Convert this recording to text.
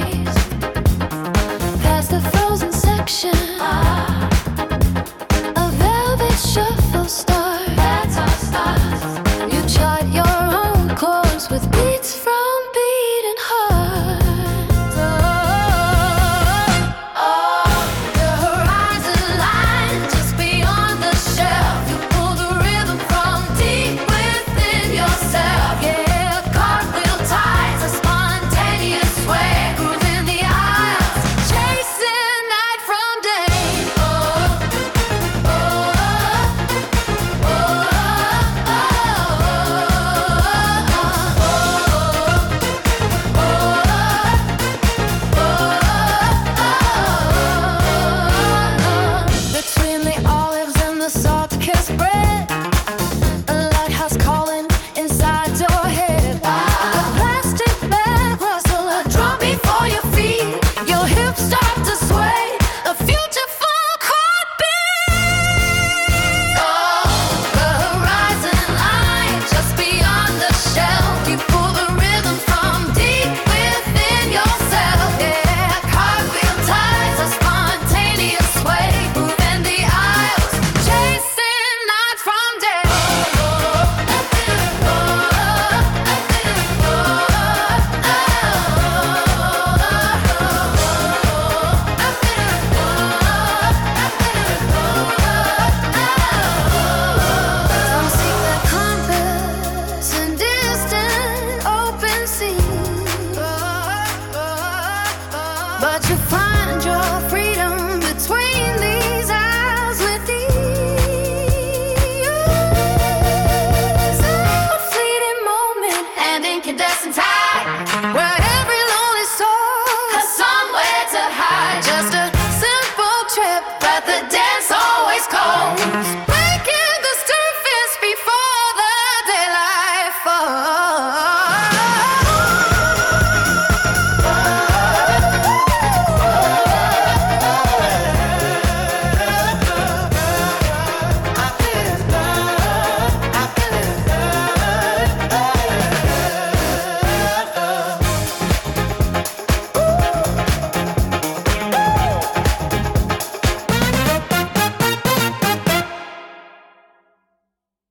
past the frozen section. A velvet shuffle starts. That's our stars. You chart your own course with beats from beating hearts. The horizon line just beyond the shelf. You pull the rhythm from deep within yourself. Yeah, cartwheel ties, a spontaneous sway, grooving the aisles, chasing night from day. Between the olives and the salt-kissed bread, a lighthouse calling inside your head. A plastic bag rustle, a drumbeat for your feet. Your hips start to sway, the future folk heartbeat. The horizon line just beyond the shelf. You pull the rhythm from deep within yourself. Yeah, cartwheel ties, a spontaneous sway, moving the aisles, chasing night from day. Some seek their compass in distant open seas, but you find your freedom between these eyes with ease. A fleeting moment and incandescent tide, where every lonely soul has somewhere to hide. Just a simple trip, but the dance always calls.